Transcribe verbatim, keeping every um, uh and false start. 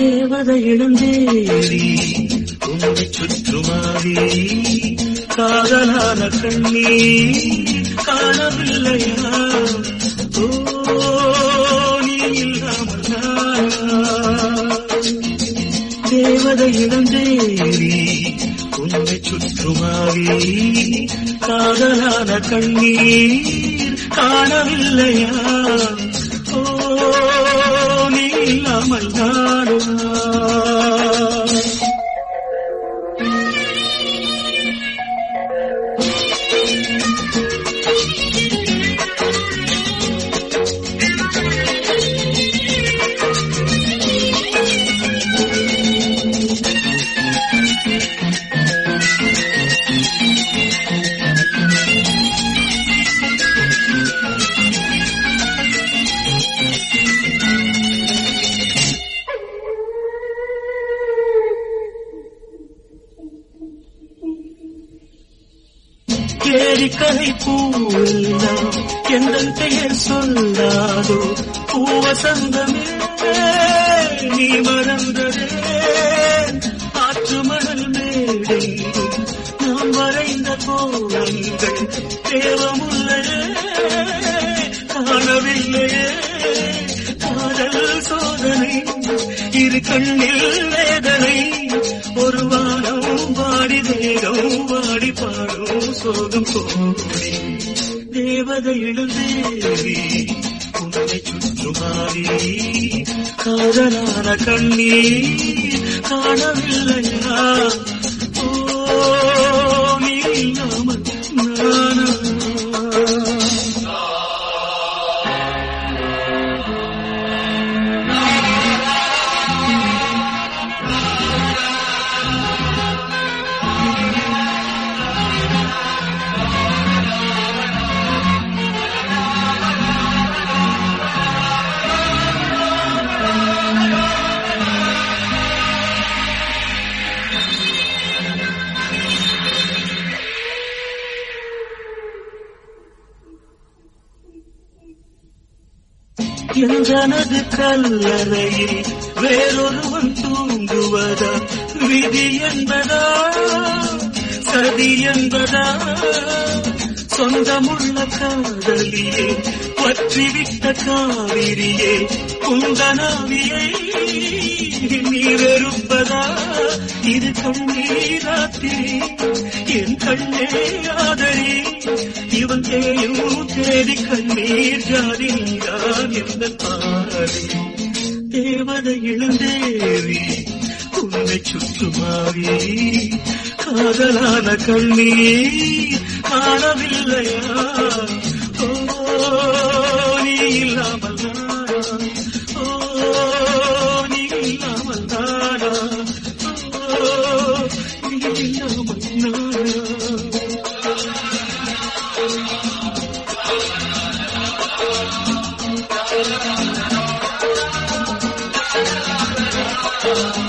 தேவதை இளந்தேவி உன்னை சுற்றுமாறி காதலான கண்ணீர் காணவில்லையா? ஓ நீ இல்லாமல் தேவதை இளந்தேவி உன்னை சுற்றுமாறி காதலான கண்ணீர் காணவில்லையா? ஓ நீ இல்லாமல் நானா? ஏரிக்கரை பூவெல்லாம் எந்தன் பெயர் சொல்லாதோ? பூவசந்தமே நீ மறந்ததே? ஆற்று மணல் மேடெங்கும் நாம் வரைந்த கோலங்கள் தேவமுல்லையே காணவில்லையே? காதல் சோதனை இரு கண்ணில் வேதனை ஒரு வானம் வாடி தேகம் வாடி பாடும் சோகம் கோடி தேவதை இளந்தேவி உன்னை சுற்றுமாறி காதலான கண்ணீர் காணவில்லையா? ஓ நீ இல்லாமல் நானா? எனது கல்லறையில் வேறொருவன் தூங்குவதா? விதி என்பதா சதி என்பதா? சொந்தமுள்ள காதலியே பற்றிவிட்ட காவிரியே குந்தனாவியை நீரெருப்பதா? இது கண்ணீராத்திரி என் கண்ணே ஆதரி இவன் தேயும் தேடி கண்ணீர் ஜாதி நீதான் எந்த பாரி தேவதை இளந்தேவி உன்னை சுற்றுமாறி காதலான கண்ணீர் காணவில்லையா? ஓ நீ இல்லாமல் நானா? ஓ நீ இல்லாமல் நானா? ஓ நீ இல்லாமல் நானா? Oh